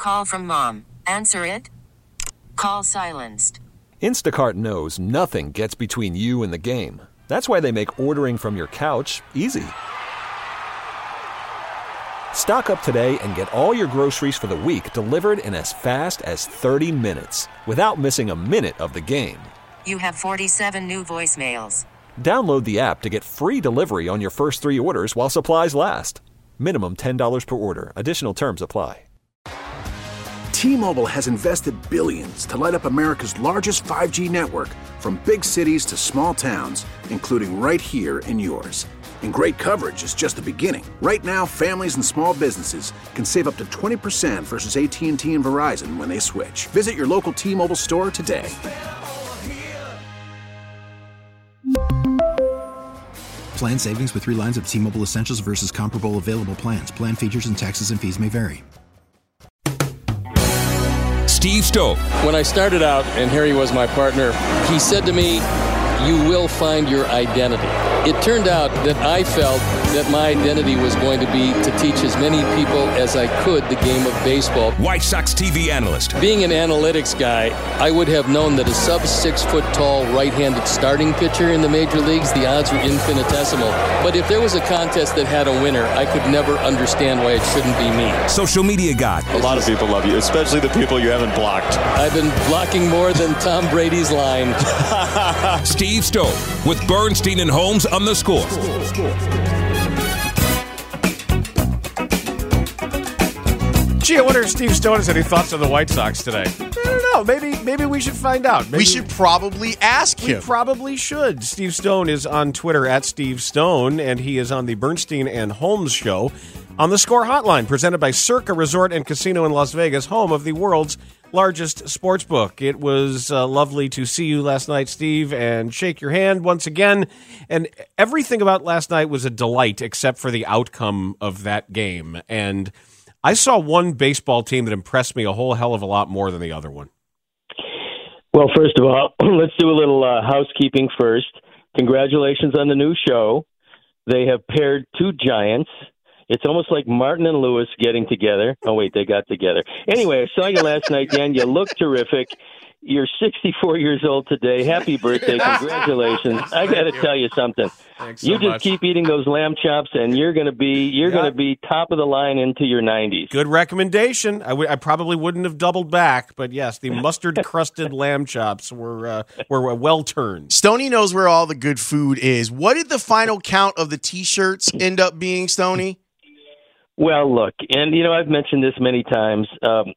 Call from mom. Answer it. Call silenced. Instacart knows nothing gets between you and the game. That's why they make ordering from your couch easy. Stock up today and get all your groceries for the week delivered in as fast as 30 minutes without missing a minute of the game. You have 47 new voicemails. Download the app to get free delivery on your first 3 orders while supplies last. Minimum $10 per order. Additional terms apply. T-Mobile has invested billions to light up America's largest 5G network, from big cities to small towns, including right here in yours. And great coverage is just the beginning. Right now, families and small businesses can save up to 20% versus AT&T and Verizon when they switch. Visit your local T-Mobile store today. Plan savings with 3 lines of T-Mobile Essentials versus comparable available plans. Plan features and taxes and fees may vary. Steve Stone. When I started out and Harry was my partner, he said to me, "You will find your identity." It turned out that I felt that my identity was going to be to teach as many people as I could the game of baseball. White Sox TV analyst. Being an analytics guy, I would have known that a sub-6-foot-tall right-handed starting pitcher in the major leagues, the odds were infinitesimal. But if there was a contest that had a winner, I could never understand why it shouldn't be me. Social media god. A lot of people love you, especially the people you haven't blocked. I've been blocking more than Tom Brady's line. Steve Stone with Bernstein and Holmes on The Score. Gee, I wonder if Steve Stone has any thoughts on the White Sox today. I don't know. Maybe we should find out. We should probably ask him. We probably should. Steve Stone is on Twitter at Steve Stone, and he is on the Bernstein and Holmes show on the Score Hotline, presented by Circa Resort and Casino in Las Vegas, home of the world's largest sports book. It was lovely to see you last night, Steve, and shake your hand once again. And everything about last night was a delight except for the outcome of that game. And I saw one baseball team that impressed me a whole hell of a lot more than the other one. Well, first of all, let's do a little housekeeping first. Congratulations on the new show. They have paired 2 giants. It's almost like Martin and Lewis getting together. Oh, wait, they got together. Anyway, I saw you last night, Dan. You look terrific. You're 64 years old today. Happy birthday. Congratulations. I got to tell you something. Thanks so you just much. keep eating those lamb chops, and you're going to be top of the line into your 90s. Good recommendation. I probably wouldn't have doubled back, but yes, the mustard-crusted lamb chops were well turned. Stoney knows where all the good food is. What did the final count of the T-shirts end up being, Stoney? Well, look, and, I've mentioned this many times.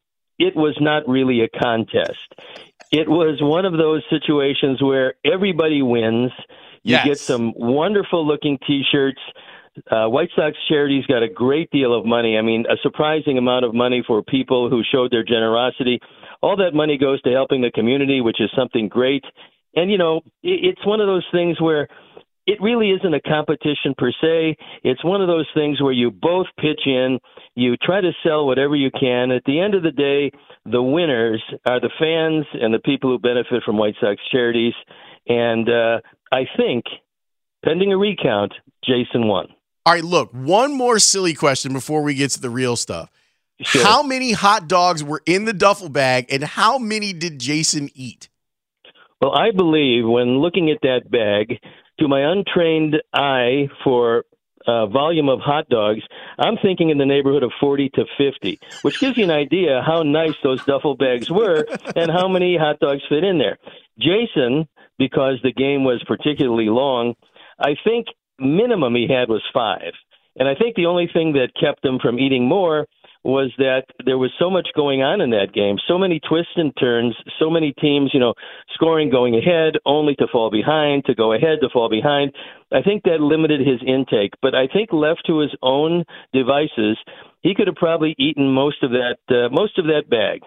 It was not really a contest. It was one of those situations where everybody wins. You get some wonderful-looking T-shirts. White Sox Charity's got a great deal of money. I mean, a surprising amount of money for people who showed their generosity. All that money goes to helping the community, which is something great. And, it's one of those things where it really isn't a competition per se. It's one of those things where you both pitch in, you try to sell whatever you can. At the end of the day, the winners are the fans and the people who benefit from White Sox Charities. And I think, pending a recount, Jason won. All right, look, one more silly question before we get to the real stuff. Sure. How many hot dogs were in the duffel bag, and how many did Jason eat? Well, I believe when looking at that bag, to my untrained eye for volume of hot dogs, I'm thinking in the neighborhood of 40 to 50, which gives you an idea how nice those duffel bags were and how many hot dogs fit in there. Jason, because the game was particularly long, I think minimum he had was 5. And I think the only thing that kept him from eating more was that there was so much going on in that game, so many twists and turns, so many teams, scoring, going ahead, only to fall behind, to go ahead, to fall behind. I think that limited his intake. But I think left to his own devices, he could have probably eaten most of that bag.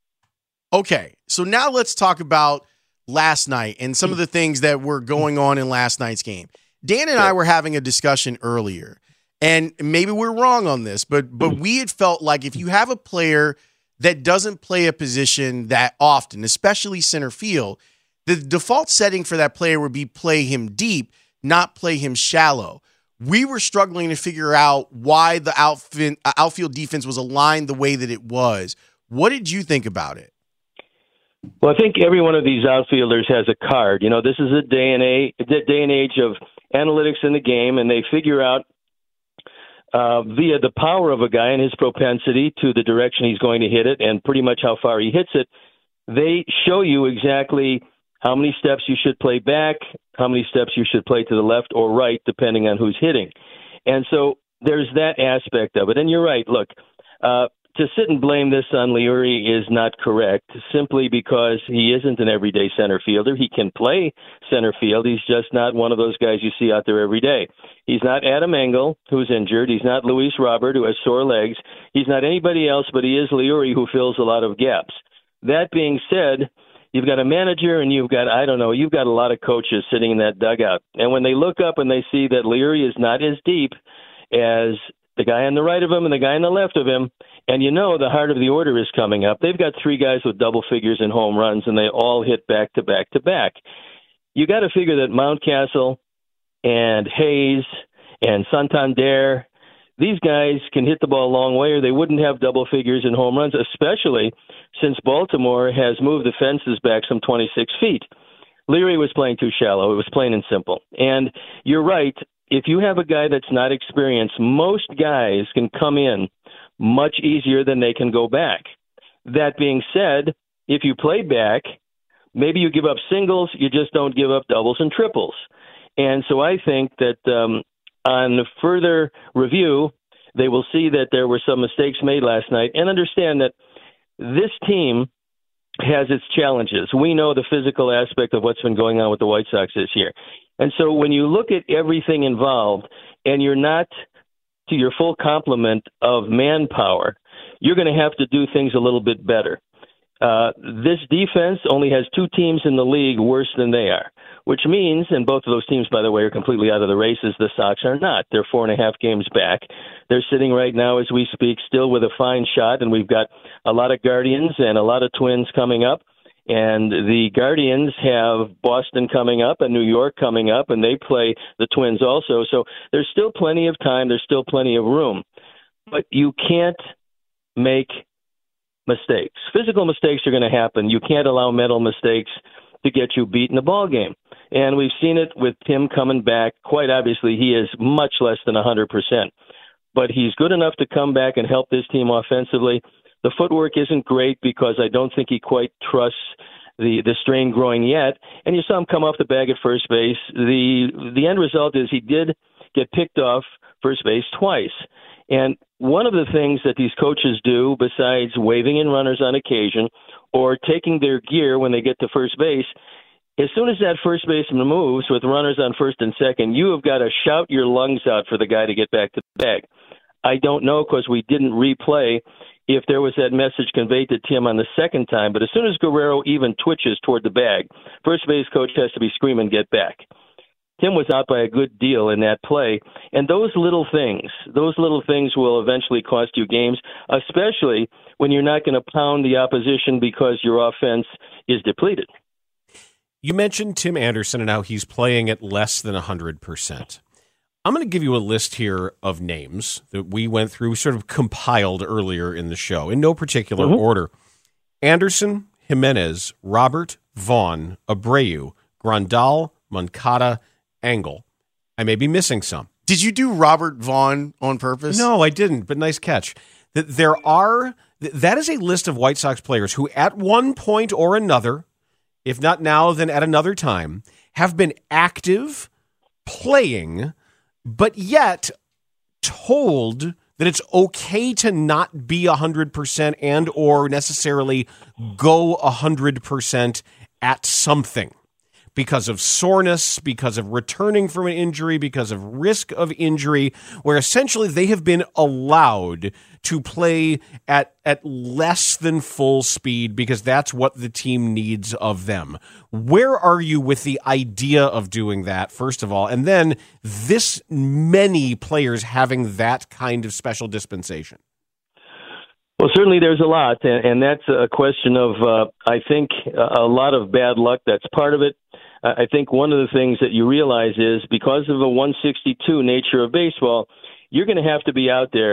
Okay, so now let's talk about last night and some of the things that were going on in last night's game. Dan and I were having a discussion earlier. And maybe we're wrong on this, but we had felt like if you have a player that doesn't play a position that often, especially center field, the default setting for that player would be play him deep, not play him shallow. We were struggling to figure out why the outfield defense was aligned the way that it was. What did you think about it? Well, I think every one of these outfielders has a card. You know, this is a day and age of analytics in the game, and they figure out via the power of a guy and his propensity to the direction he's going to hit it and pretty much how far he hits it. They show you exactly how many steps you should play back, how many steps you should play to the left or right, depending on who's hitting. And so there's that aspect of it. And you're right. Look, to sit and blame this on Leury is not correct, simply because he isn't an everyday center fielder. He can play center field. He's just not one of those guys you see out there every day. He's not Adam Engel, who's injured. He's not Luis Robert, who has sore legs. He's not anybody else, but he is Leury, who fills a lot of gaps. That being said, you've got a manager and you've got a lot of coaches sitting in that dugout. And when they look up and they see that Leury is not as deep as the guy on the right of him and the guy on the left of him, and you know the heart of the order is coming up. They've got three guys with double figures in home runs, and they all hit back to back to back. You got to figure that Mountcastle and Hayes and Santander, these guys can hit the ball a long way, or they wouldn't have double figures in home runs, especially since Baltimore has moved the fences back some 26 feet. Leury was playing too shallow. It was plain and simple. And you're right. If you have a guy that's not experienced, most guys can come in much easier than they can go back. That being said, if you play back, maybe you give up singles, you just don't give up doubles and triples. And so I think that on further review, they will see that there were some mistakes made last night and understand that this team has its challenges. We know the physical aspect of what's been going on with the White Sox this year. And so when you look at everything involved and you're not to your full complement of manpower, you're going to have to do things a little bit better. This defense only has two teams in the league worse than they are, which means, and both of those teams, by the way, are completely out of the races. The Sox are not. They're 4.5 games back. They're sitting right now as we speak still with a fine shot, and we've got a lot of Guardians and a lot of Twins coming up. And the Guardians have Boston coming up and New York coming up, and they play the Twins also. So there's still plenty of time. There's still plenty of room. But you can't make mistakes. Physical mistakes are going to happen. You can't allow mental mistakes to get you beat in a ball game. And we've seen it with Tim coming back. Quite obviously, he is much less than 100%. But he's good enough to come back and help this team offensively. The footwork isn't great because I don't think he quite trusts the strain growing yet. And you saw him come off the bag at first base. The end result is he did get picked off first base twice. And one of the things that these coaches do, besides waving in runners on occasion or taking their gear when they get to first base, as soon as that first baseman moves with runners on first and second, you have got to shout your lungs out for the guy to get back to the bag. I don't know because we didn't replay if there was that message conveyed to Tim on the second time. But as soon as Guerrero even twitches toward the bag, first base coach has to be screaming, get back. Tim was out by a good deal in that play. And those little things will eventually cost you games, especially when you're not going to pound the opposition because your offense is depleted. You mentioned Tim Anderson and how he's playing at less than 100%. I'm going to give you a list here of names that we went through, sort of compiled earlier in the show, in no particular order. Anderson, Jimenez, Robert, Vaughn, Abreu, Grandal, Moncada, Engel. I may be missing some. Did you do Robert Vaughn on purpose? No, I didn't, but nice catch. That is a list of White Sox players who at one point or another, if not now, then at another time, have been active, playing, but yet told that it's okay to not be 100% and or necessarily go 100% at something because of soreness, because of returning from an injury, because of risk of injury, where essentially they have been allowed to play at less than full speed because that's what the team needs of them. Where are you with the idea of doing that, first of all, and then this many players having that kind of special dispensation? Well, certainly there's a lot, and that's a question of, I think, a lot of bad luck. That's part of it. I think one of the things that you realize is because of the 162 nature of baseball, you're going to have to be out there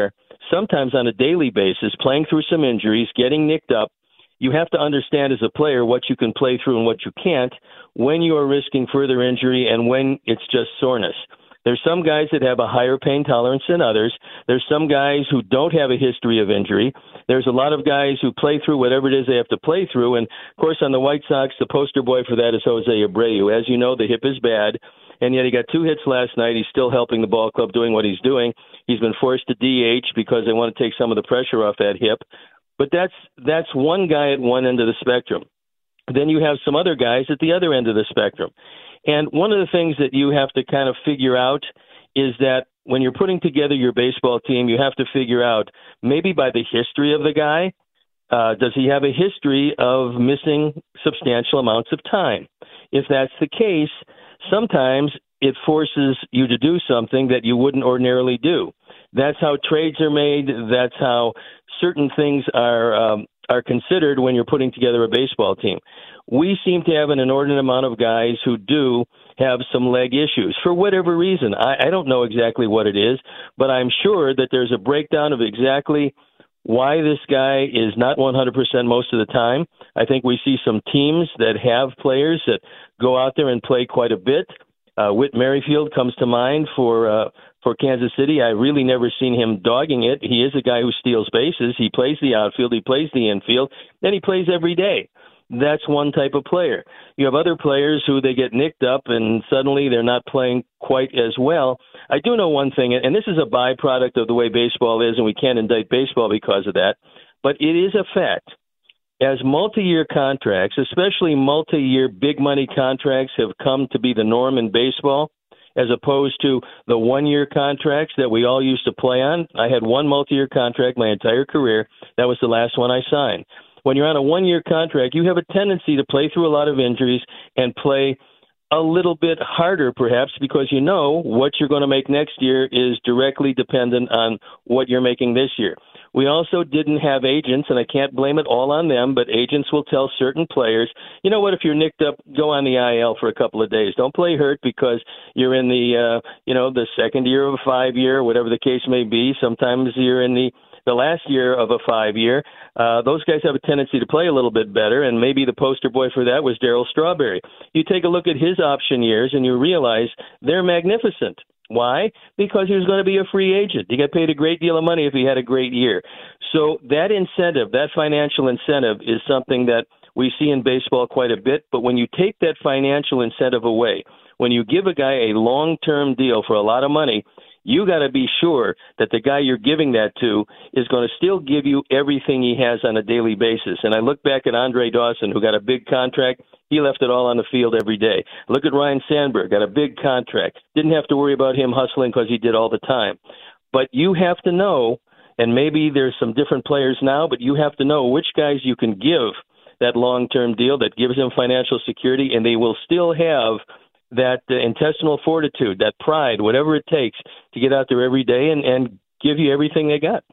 sometimes on a daily basis, playing through some injuries, getting nicked up. You have to understand as a player what you can play through and what you can't, when you are risking further injury and when it's just soreness. There's some guys that have a higher pain tolerance than others. There's some guys who don't have a history of injury. There's a lot of guys who play through whatever it is they have to play through. And, of course, on the White Sox, the poster boy for that is Jose Abreu. As you know, the hip is bad, and yet he got 2 hits last night. He's still helping the ball club doing what he's doing. He's been forced to DH because they want to take some of the pressure off that hip. But that's one guy at one end of the spectrum. Then you have some other guys at the other end of the spectrum. And one of the things that you have to kind of figure out is that when you're putting together your baseball team, you have to figure out, maybe by the history of the guy, does he have a history of missing substantial amounts of time? If that's the case, sometimes it forces you to do something that you wouldn't ordinarily do. That's how trades are made. That's how certain things are considered when you're putting together a baseball team. We seem to have an inordinate amount of guys who do have some leg issues for whatever reason. I don't know exactly what it is, but I'm sure that there's a breakdown of exactly why this guy is not 100% most of the time. I think we see some teams that have players that go out there and play quite a bit. Whit Merrifield comes to mind for Kansas City. I really never seen him dogging it. He is a guy who steals bases. He plays the outfield. He plays the infield. And he plays every day. That's one type of player. You have other players who they get nicked up and suddenly they're not playing quite as well. I do know one thing, and this is a byproduct of the way baseball is, and we can't indict baseball because of that, but it is a fact. As multi-year contracts, especially multi-year big money contracts, have come to be the norm in baseball, as opposed to the one-year contracts that we all used to play on. I had one multi-year contract my entire career. That was the last one I signed. When you're on a one-year contract, you have a tendency to play through a lot of injuries and play a little bit harder, perhaps, because you know what you're going to make next year is directly dependent on what you're making this year. We also didn't have agents, and I can't blame it all on them, but agents will tell certain players, you know what, if you're nicked up, go on the IL for a couple of days. Don't play hurt because you're in the, the second year of a 5-year, whatever the case may be. Sometimes you're in the last year of a 5-year. Those guys have a tendency to play a little bit better, and maybe the poster boy for that was Darryl Strawberry. You take a look at his option years, and you realize they're magnificent. Why? Because he was going to be a free agent. He got paid a great deal of money if he had a great year. So that incentive, that financial incentive, is something that we see in baseball quite a bit. But when you take that financial incentive away, when you give a guy a long-term deal for a lot of money, you got to be sure that the guy you're giving that to is going to still give you everything he has on a daily basis. And I look back at Andre Dawson, who got a big contract. He left it all on the field every day. Look at Ryan Sandberg, got a big contract. Didn't have to worry about him hustling because he did all the time. But you have to know, and maybe there's some different players now, but you have to know which guys you can give that long-term deal that gives them financial security, and they will still have that intestinal fortitude, that pride, whatever it takes to get out there every day and give you everything they got.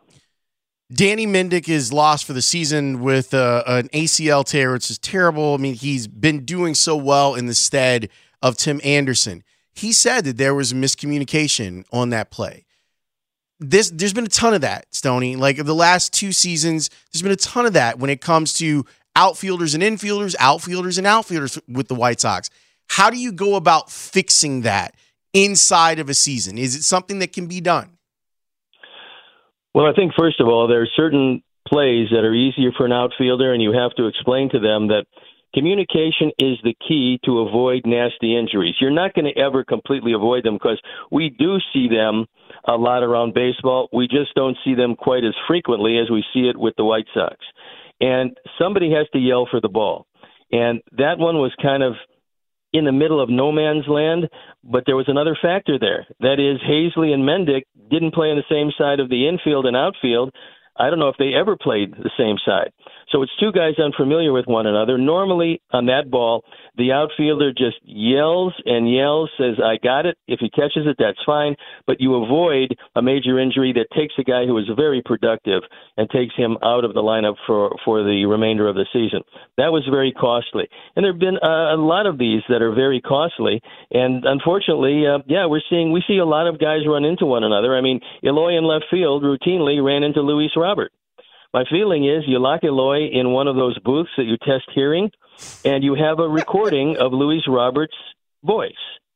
Danny Mendick is lost for the season with an ACL tear, which is terrible. I mean, he's been doing so well in the stead of Tim Anderson. He said that there was miscommunication on that play. There's been a ton of that, Stoney. Like the last 2 seasons, there's been a ton of that when it comes to outfielders and infielders, outfielders and outfielders with the White Sox. How do you go about fixing that inside of a season? Is it something that can be done? Well, I think, first of all, there are certain plays that are easier for an outfielder, and you have to explain to them that communication is the key to avoid nasty injuries. You're not going to ever completely avoid them because we do see them a lot around baseball. We just don't see them quite as frequently as we see it with the White Sox. And somebody has to yell for the ball. And that one was kind of in the middle of no man's land, but there was another factor there. That is, Hazley and Mendick didn't play on the same side of the infield and outfield. I don't know if they ever played the same side. So it's two guys unfamiliar with one another. Normally on that ball, the outfielder just yells and yells, says, I got it. If he catches it, that's fine. But you avoid a major injury that takes a guy who is very productive and takes him out of the lineup for the remainder of the season. That was very costly. And there have been a lot of these that are very costly. And unfortunately, we see a lot of guys run into one another. I mean, Eloy in left field routinely ran into Luis Robert. My feeling is you lock Eloy in one of those booths that you test hearing, and you have a recording of Luis Roberts' voice.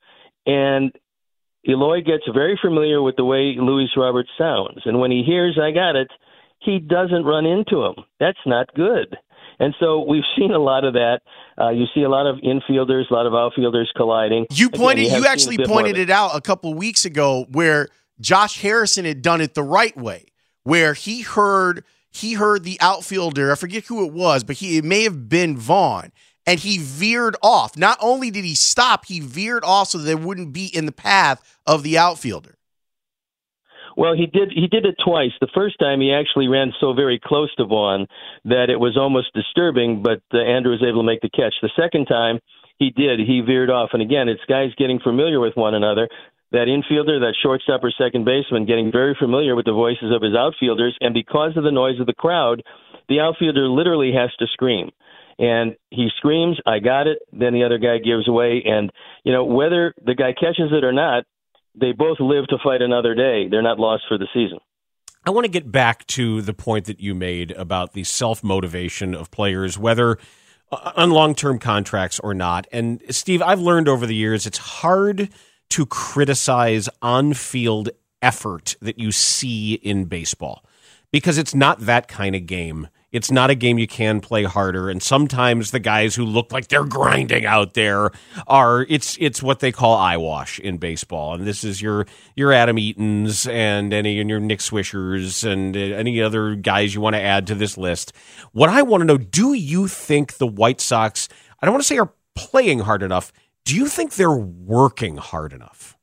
And Eloy gets very familiar with the way Luis Roberts sounds. And when he hears, I got it, he doesn't run into him. That's not good. And so we've seen a lot of that. You see a lot of infielders, a lot of outfielders colliding. You actually pointed it out a couple of weeks ago where Josh Harrison had done it the right way, where he heard the outfielder, I forget who it was, but it may have been Vaughn, and he veered off. Not only did he stop, he veered off so that they wouldn't be in the path of the outfielder. Well, he did it twice. The first time he actually ran so very close to Vaughn that it was almost disturbing, but Andrew was able to make the catch. The second time he veered off. And again, it's guys getting familiar with one another. That infielder, that shortstop or second baseman getting very familiar with the voices of his outfielders, and because of the noise of the crowd, the outfielder literally has to scream. And he screams, I got it, then the other guy gives away. And, whether the guy catches it or not, they both live to fight another day. They're not lost for the season. I want to get back to the point that you made about the self-motivation of players, whether on long-term contracts or not. And, Steve, I've learned over the years it's hard to criticize on-field effort that you see in baseball because it's not that kind of game. It's not a game you can play harder, and sometimes the guys who look like they're grinding out there it's what they call eyewash in baseball. And this is your Adam Eatons and your Nick Swishers and any other guys you want to add to this list. What I want to know, do you think the White Sox, I don't want to say are playing hard enough, do you think they're working hard enough?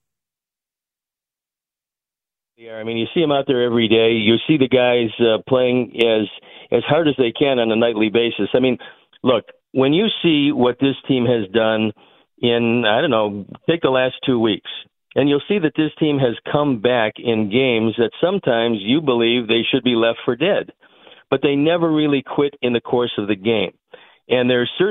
Yeah, I mean, you see them out there every day. You see the guys playing as hard as they can on a nightly basis. I mean, look, when you see what this team has done in, take the last 2 weeks, and you'll see that this team has come back in games that sometimes you believe they should be left for dead, but they never really quit in the course of the game. And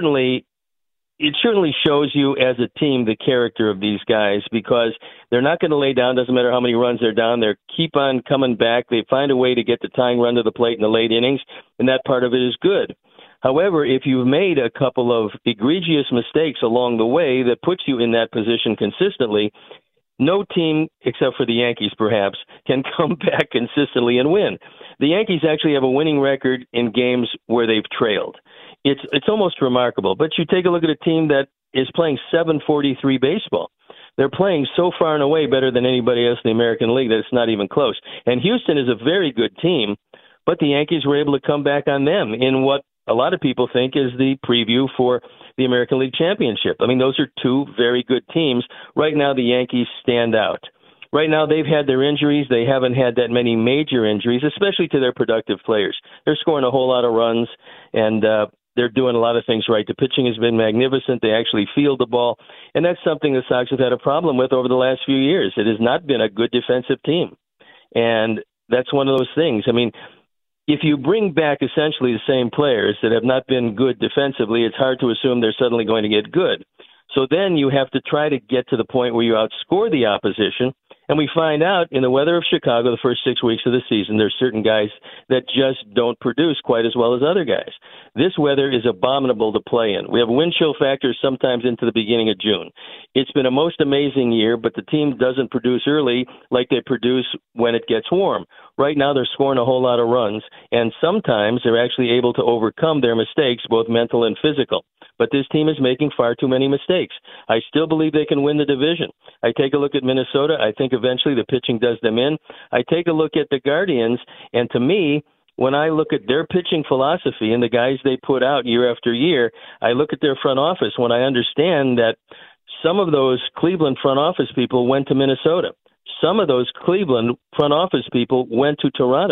it certainly shows you as a team the character of these guys, because they're not going to lay down. Doesn't matter how many runs they're down. They keep on coming back. They find a way to get the tying run to the plate in the late innings, and that part of it is good. However, if you've made a couple of egregious mistakes along the way that puts you in that position consistently, no team, except for the Yankees perhaps, can come back consistently and win. The Yankees actually have a winning record in games where they've trailed. It's almost remarkable. But you take a look at a team that is playing .743 baseball. They're playing so far and away better than anybody else in the American League that it's not even close. And Houston is a very good team, but the Yankees were able to come back on them in what a lot of people think is the preview for the American League Championship. I mean, those are two very good teams. Right now, the Yankees stand out. Right now, they've had their injuries. They haven't had that many major injuries, especially to their productive players. They're scoring a whole lot of runs, and they're doing a lot of things right. The pitching has been magnificent. They actually field the ball, and that's something the Sox have had a problem with over the last few years. It has not been a good defensive team, and that's one of those things. I mean, if you bring back essentially the same players that have not been good defensively, it's hard to assume they're suddenly going to get good. So then you have to try to get to the point where you outscore the opposition. And we find out in the weather of Chicago the first 6 weeks of the season, there's certain guys that just don't produce quite as well as other guys. This weather is abominable to play in. We have wind chill factors sometimes into the beginning of June. It's been a most amazing year, but the team doesn't produce early like they produce when it gets warm. Right now they're scoring a whole lot of runs, and sometimes they're actually able to overcome their mistakes, both mental and physical. But this team is making far too many mistakes. I still believe they can win the division. I take a look at Minnesota. I think eventually the pitching does them in. I take a look at the Guardians, and to me, when I look at their pitching philosophy and the guys they put out year after year, I look at their front office when I understand that some of those Cleveland front office people went to Minnesota. Some of those Cleveland front office people went to Toronto.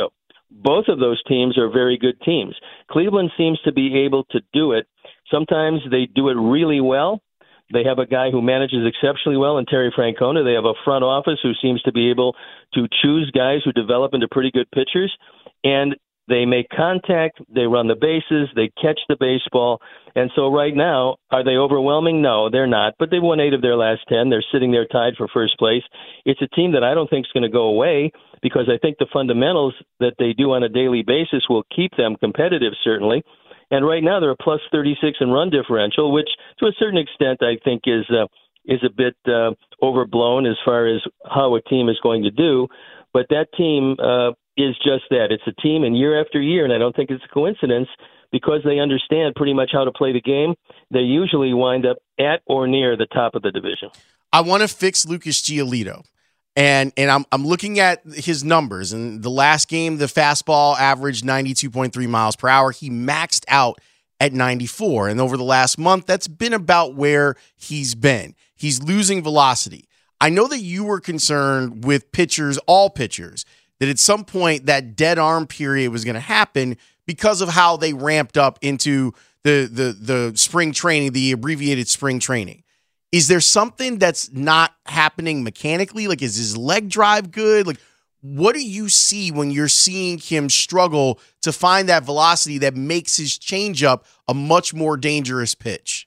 both of those teams are very good teams. Cleveland seems to be able to do it. Sometimes they do it really well. They have a guy who manages exceptionally well in Terry Francona. They have a front office who seems to be able to choose guys who develop into pretty good pitchers. And they make contact, they run the bases, they catch the baseball. And so right now, are they overwhelming? No, they're not. But they've won 8 of their last 10. They're sitting there tied for first place. It's a team that I don't think is going to go away because I think the fundamentals that they do on a daily basis will keep them competitive, certainly. And right now they're a plus 36 in run differential, which to a certain extent I think is a bit overblown as far as how a team is going to do. But that team is just that. It's a team, and year after year, and I don't think it's a coincidence, because they understand pretty much how to play the game, they usually wind up at or near the top of the division. I want to fix Lucas Giolito. And I'm looking at his numbers. And the last game, the fastball averaged 92.3 miles per hour. He maxed out at 94. And over the last month, that's been about where he's been. He's losing velocity. I know that you were concerned with pitchers, all pitchers, that at some point that dead arm period was going to happen because of how they ramped up into the spring training, the abbreviated spring training. Is there something that's not happening mechanically? Like, is his leg drive good? Like, what do you see when you're seeing him struggle to find that velocity that makes his changeup a much more dangerous pitch?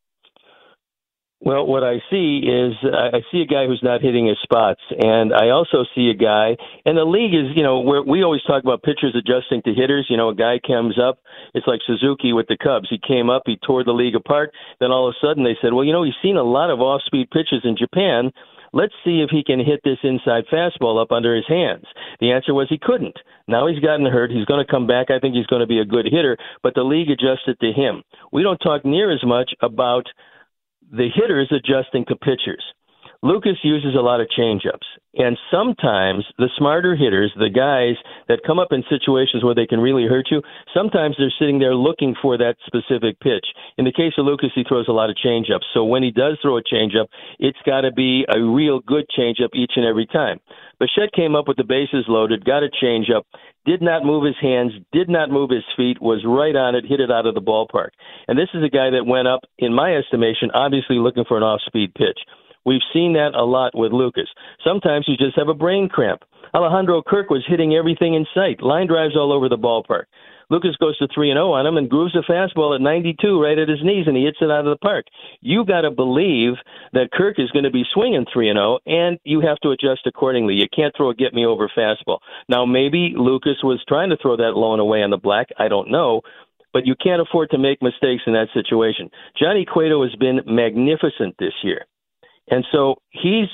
Well, what I see is I see a guy who's not hitting his spots, and I also see a guy, and the league is, where we always talk about pitchers adjusting to hitters. A guy comes up, it's like Suzuki with the Cubs. He came up, he tore the league apart, then all of a sudden they said, well, he's seen a lot of off-speed pitches in Japan. Let's see if he can hit this inside fastball up under his hands. The answer was he couldn't. Now he's gotten hurt. He's going to come back. I think he's going to be a good hitter, but the league adjusted to him. We don't talk near as much about the hitters adjusting to pitchers. Lucas uses a lot of changeups, and sometimes the smarter hitters, the guys that come up in situations where they can really hurt you, sometimes they're sitting there looking for that specific pitch. In the case of Lucas, he throws a lot of changeups, so when he does throw a changeup, it's got to be a real good changeup each and every time. Bichette came up with the bases loaded, got a changeup, did not move his hands, did not move his feet, was right on it, hit it out of the ballpark. And this is a guy that went up, in my estimation, obviously looking for an off-speed pitch. We've seen that a lot with Lucas. Sometimes you just have a brain cramp. Alejandro Kirk was hitting everything in sight, line drives all over the ballpark. Lucas goes to 3-0 on him and grooves a fastball at 92 right at his knees, and he hits it out of the park. You got to believe that Kirk is going to be swinging 3-0, and you have to adjust accordingly. You can't throw a get-me-over fastball. Now, maybe Lucas was trying to throw that low and away on the black. I don't know. But you can't afford to make mistakes in that situation. Johnny Cueto has been magnificent this year. And so he's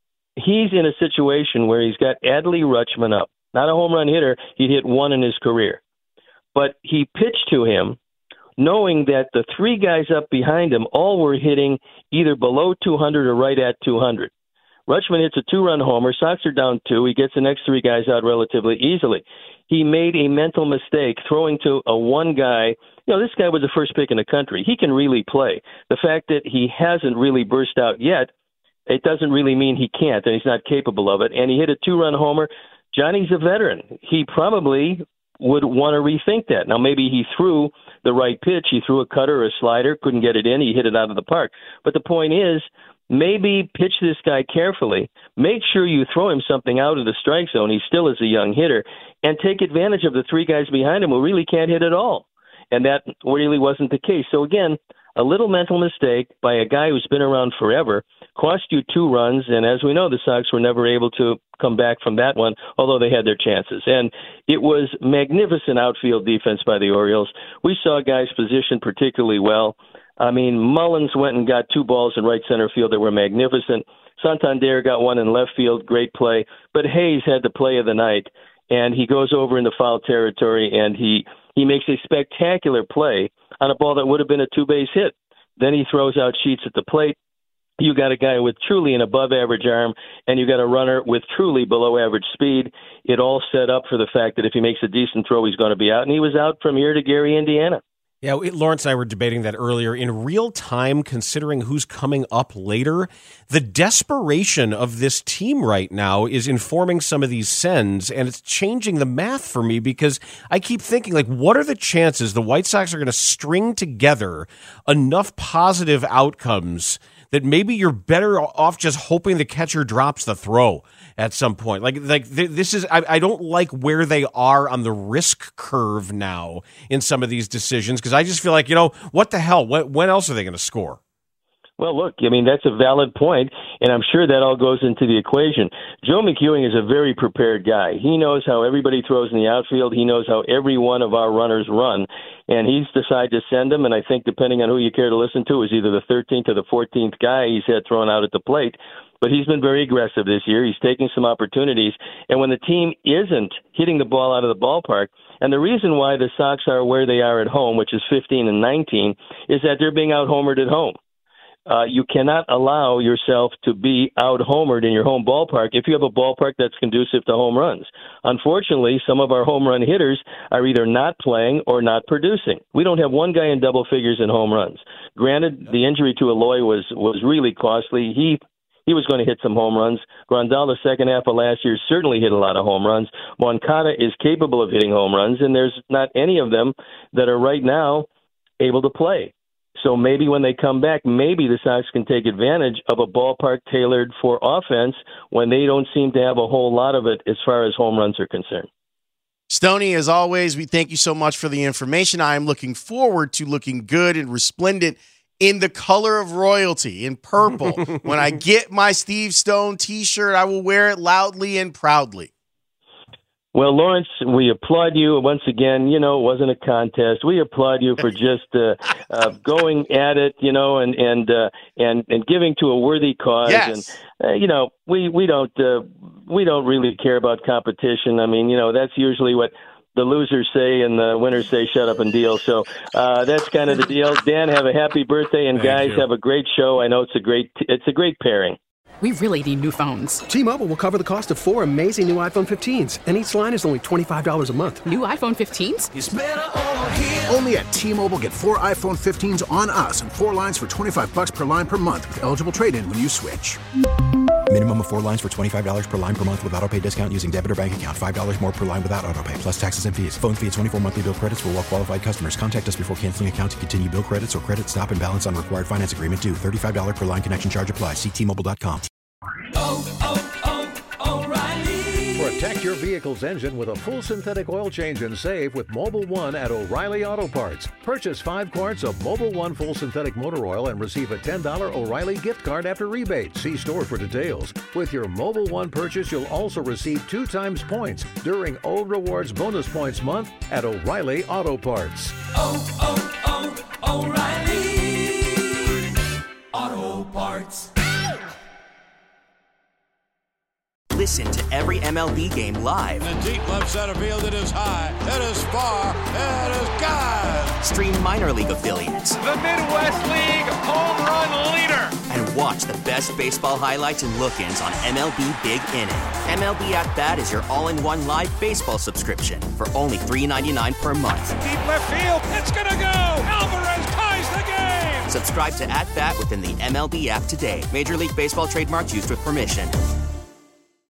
in a situation where he's got Adley Rutschman up. Not a home run hitter. He hit one in his career. But he pitched to him knowing that the 3 guys up behind him all were hitting either below 200 or right at 200. Rutschman hits a 2-run homer. Sox are down 2. He gets the next 3 guys out relatively easily. He made a mental mistake throwing to a one guy. This guy was the first pick in the country. He can really play. The fact that he hasn't really burst out yet, it doesn't really mean he can't and he's not capable of it. And he hit a 2-run homer. Johnny's a veteran. He probably would want to rethink that. Now, maybe he threw the right pitch. He threw a cutter or a slider, couldn't get it in. He hit it out of the park. But the point is, maybe pitch this guy carefully. Make sure you throw him something out of the strike zone. He still is a young hitter. And take advantage of the 3 guys behind him who really can't hit at all. And that really wasn't the case. So, again, a little mental mistake by a guy who's been around forever cost you 2 runs. And as we know, the Sox were never able to come back from that one, although they had their chances. And it was magnificent outfield defense by the Orioles. We saw guys positioned particularly well. I mean, Mullins went and got 2 balls in right center field that were magnificent. Santander got one in left field, great play. But Hayes had the play of the night, and he goes over into foul territory, and he makes a spectacular play on a ball that would have been a 2-base hit. Then he throws out Sheets at the plate. You got a guy with truly an above-average arm, and you got a runner with truly below-average speed. It all set up for the fact that if he makes a decent throw, he's going to be out. And he was out from here to Gary, Indiana. Yeah, Lawrence and I were debating that earlier. In real time, considering who's coming up later, the desperation of this team right now is informing some of these sends, and it's changing the math for me because I keep thinking, like, what are the chances the White Sox are going to string together enough positive outcomes that maybe you're better off just hoping the catcher drops the throw at some point? This is, I don't like where they are on the risk curve now in some of these decisions, because I just feel like, what the hell? When else are they going to score? Well, look, I mean, that's a valid point, and I'm sure that all goes into the equation. Joe McEwing is a very prepared guy. He knows how everybody throws in the outfield. He knows how every one of our runners run, and he's decided to send them, and I think depending on who you care to listen to, is either the 13th or the 14th guy he's had thrown out at the plate. But he's been very aggressive this year. He's taking some opportunities, and when the team isn't hitting the ball out of the ballpark, and the reason why the Sox are where they are at home, which is 15-19, is that they're being out-homered at home. You cannot allow yourself to be out-homered in your home ballpark if you have a ballpark that's conducive to home runs. Unfortunately, some of our home run hitters are either not playing or not producing. We don't have one guy in double figures in home runs. Granted, the injury to Eloy was really costly. He was going to hit some home runs. Grandal, the second half of last year, certainly hit a lot of home runs. Moncada is capable of hitting home runs, and there's not any of them that are right now able to play. So maybe when they come back, maybe the Sox can take advantage of a ballpark tailored for offense when they don't seem to have a whole lot of it as far as home runs are concerned. Stoney, as always, we thank you so much for the information. I am looking forward to looking good and resplendent in the color of royalty, in purple. When I get my Steve Stone T-shirt, I will wear it loudly and proudly. Well, Lawrence, we applaud you once again. It wasn't a contest. We applaud you for just going at it, and giving to a worthy cause. Yes. And we don't really care about competition. I mean, that's usually what the losers say and the winners say, shut up and deal. So that's kind of the deal. Dan, have a happy birthday, and guys, have a great show. I know it's a great pairing. We really need new phones. T-Mobile will cover the cost of 4 amazing new iPhone 15s, and each line is only $25 a month. New iPhone 15s? It's better over here. Only at T-Mobile, get 4 iPhone 15s on us and 4 lines for $25 per line per month with eligible trade-in when you switch. Minimum of 4 lines for $25 per line per month with autopay discount using debit or bank account. $5 more per line without autopay, plus taxes and fees. Phone fee at 24 monthly bill credits for well-qualified customers. Contact us before canceling account to continue bill credits or credit stop and balance on required finance agreement due. $35 per line connection charge applies. See T-Mobile.com. O'Reilly. Protect your vehicle's engine with a full synthetic oil change and save with Mobil 1 at O'Reilly Auto Parts. Purchase 5 quarts of Mobil 1 full synthetic motor oil and receive a $10 O'Reilly gift card after rebate. See store for details. With your Mobil 1 purchase, you'll also receive 2 times points during O Rewards Bonus Points Month at O'Reilly Auto Parts. O'Reilly Auto Parts. Listen to every MLB game live. In the deep left center field, it is high, it is far, it is gone. Stream minor league affiliates. The Midwest League home run leader. And watch the best baseball highlights and look-ins on MLB Big Inning. MLB At Bat is your all-in-one live baseball subscription for only $3.99 per month. Deep left field, it's gonna go. Alvarez ties the game. Subscribe to At Bat within the MLB app today. Major League Baseball trademarks used with permission.